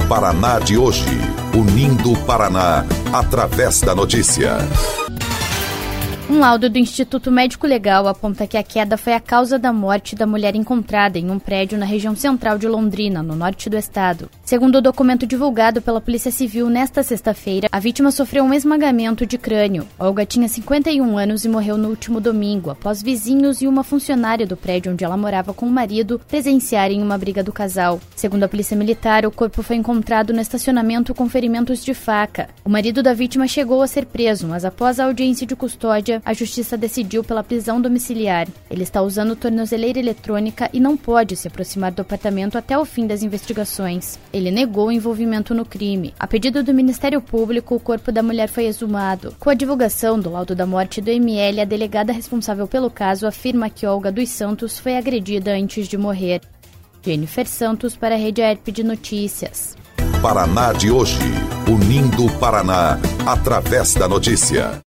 Paraná de hoje, unindo o Paraná através da notícia. Um laudo do Instituto Médico Legal aponta que a queda foi a causa da morte da mulher encontrada em um prédio na região central de Londrina, no norte do estado. Segundo o documento divulgado pela Polícia Civil nesta sexta-feira, a vítima sofreu um esmagamento de crânio. Olga tinha 51 anos e morreu no último domingo, após vizinhos e uma funcionária do prédio onde ela morava com o marido presenciarem uma briga do casal. Segundo a Polícia Militar, o corpo foi encontrado no estacionamento com ferimentos de faca. O marido da vítima chegou a ser preso, mas após a audiência de custódia, a Justiça decidiu pela prisão domiciliar. Ele está usando tornozeleira eletrônica e não pode se aproximar do apartamento até o fim das investigações. Ele negou o envolvimento no crime. A pedido do Ministério Público, o corpo da mulher foi exumado. Com a divulgação do laudo da morte do ML, a delegada responsável pelo caso afirma que Olga dos Santos foi agredida antes de morrer. Jennifer Santos para a Rede AERP de Notícias. Paraná de hoje, unindo o Paraná através da notícia.